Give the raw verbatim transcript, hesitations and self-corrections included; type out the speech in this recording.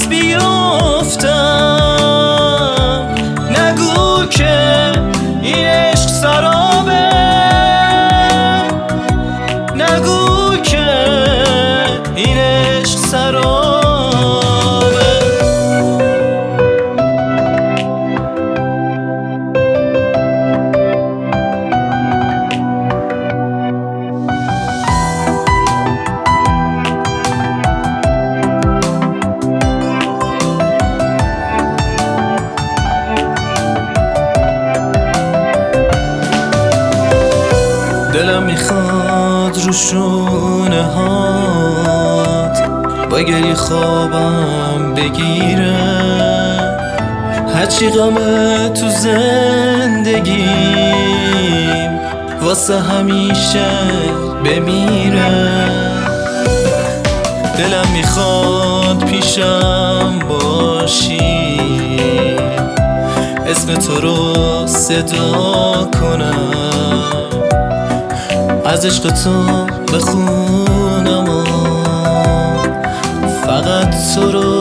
پس بیفتم. نگو که این عشق سرابه، نگو که این عشق سرابه. دلم میخواد رو شونه هات با گریه خوابم بگیره، هرچی غمه تو زندگیم واسه همیشه بمیره. دلم میخواد پیشم باشی، اسم تو رو صدا کنم، از عشق تو بخونم و فقط تو رو